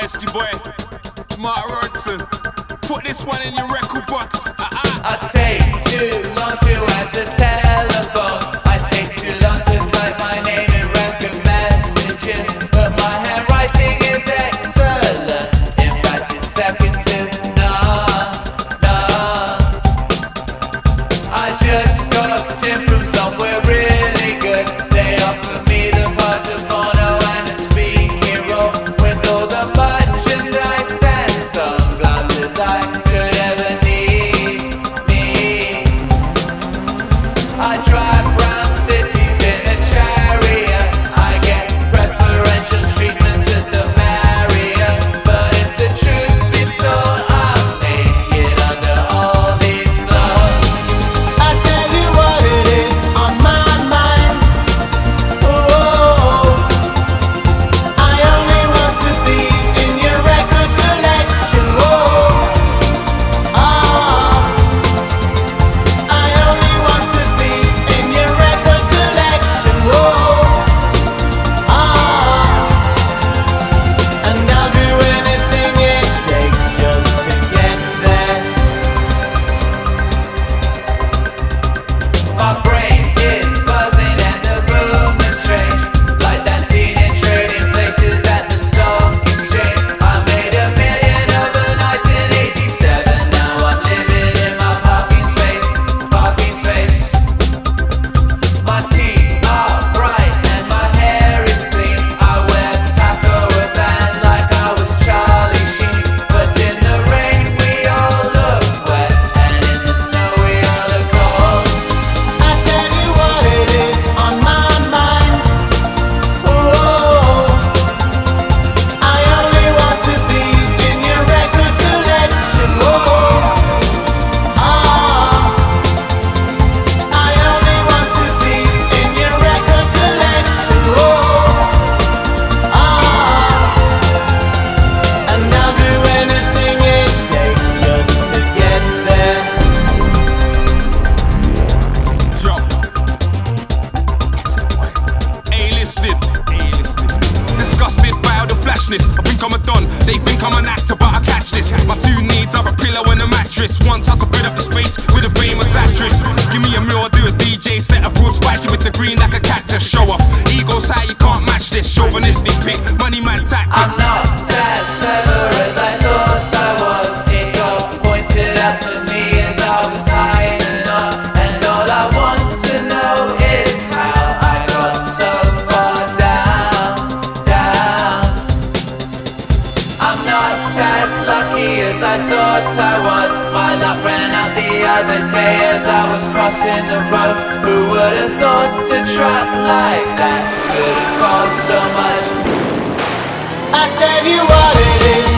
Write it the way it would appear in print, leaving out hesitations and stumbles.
Esky boy, Mark Rodson. Put this one in your record box. I take too long to answer telephone. I take too long to type my name in record messages. But my handwriting is excellent. In fact, it's second to none, none. I just got in from somewhere really good. They offered me the part of Bono and a speaking role with all the merchandise and sunglasses I could ever need. I drive round cities in a chariot. I get preferential treatments at the Marriott. But if the truth be told, I'm naked under all these clothes. I tell you what it is on my mind. Oh, I only want to be in your record collection. Oh, I only want to be in your record collection. Oh, and I'll do anything it takes just to get there. My brain is buzzing and the room is strange, like that scene in Trading Places at the stock exchange. I made $1 million overnight in '87. Now I'm living in my parking space, parking space. My teeth are bright and my hair is clean. I wear Paco Rabanne like I was Charlie Sheen. But in the rain we all look wet, and in the snow we all look cold. I tell you what it is on my mind. Oh, I only want to be in your record collection. Oh, I only want to be in your record collection. Oh, and I'll do anything it takes just to get there. Yo, A-listed, disgusted by all the flashness. I think I'm a don, they think I'm an actor, but I catch this. My two needs are a pillow and a mattress. Once I could fill up the space with a famous actress. Give me a meal, I'll do a DJ set, a broad spiky with the green like a cactus. Show off, ego's high, you can't match this. Chauvinistic pick, money man tactic. I'm not as clever as I thought I was. It got pointed out to me as I was tying up, and all I want to know is how I got so far down, down. I'm not as lucky as I thought I was. My luck ran out the other day as I was crossing the road. Who would have thought a truck like that could have caused so much? I tell you what it is